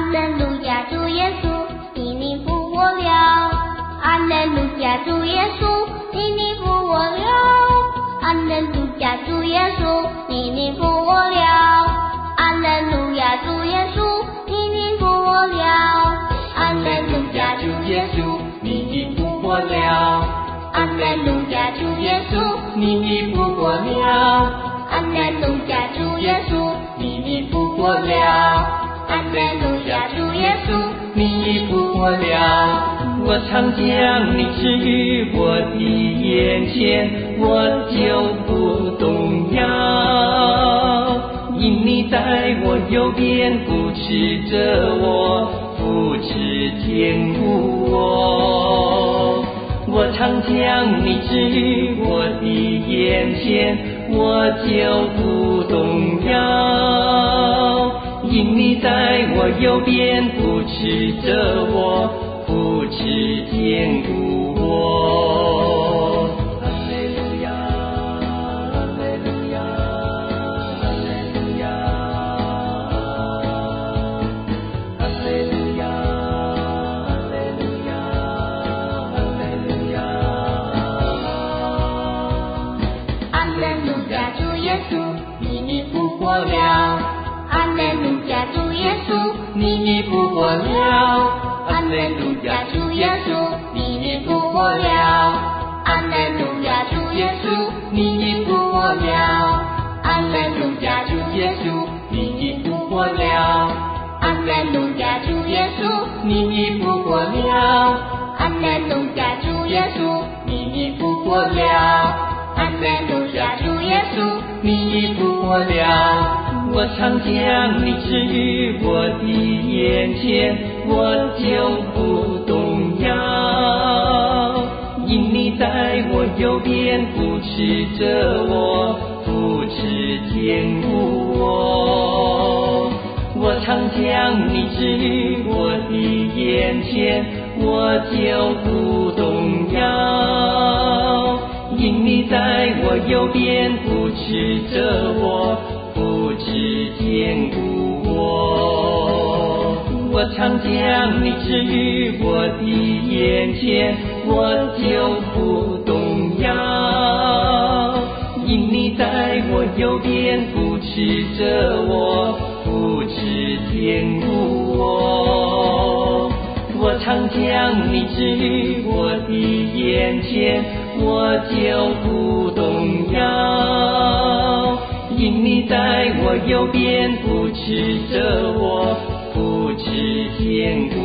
门路亚，主耶稣，你复活了。阿门路亚，主耶稣，你复活了。阿门路亚，主耶稣，你复活了。阿门路亚，主耶稣，你复活了。阿门路亚，主耶稣，你复活了。阿门路亚，主耶稣，你复活了。阿门路亚，主耶稣，你复活了。阿门路亚，主耶稣，你复活了。 我常将你置于我的眼前，我就不动摇，因你在我右边扶持着我，扶持坚固我。我常将你置于我的眼前，我就不动摇，因你在我右边扶持着我，扶持坚固我。哈利路亚，哈利路亚，哈利路亚，哈利路亚，哈利路亚，哈利路亚。 阿门路亚，主耶稣，你复活了。阿门路亚，主耶稣，你复活了。阿门路亚，主耶稣，你复活了。阿门路亚，主耶稣，你复活了。阿门路亚，主耶稣，你复活了。阿门路亚，主耶稣，你复活了。阿门路亚，主耶稣，你复活了。阿门路亚，主耶稣，你复活了。 我常将你置于我的眼前，我就不动摇，因你在我右边扶持着我，扶持坚固我。我常将你置于我的眼前，我就不动摇，因你在我右边扶持着我，扶持坚固我。我常将你置于我的眼前，我就不动摇，因你在我右边扶持着我，扶持坚固我。我常将你置于我的眼前，我就不动摇，因你在我右边扶持着我，扶持坚固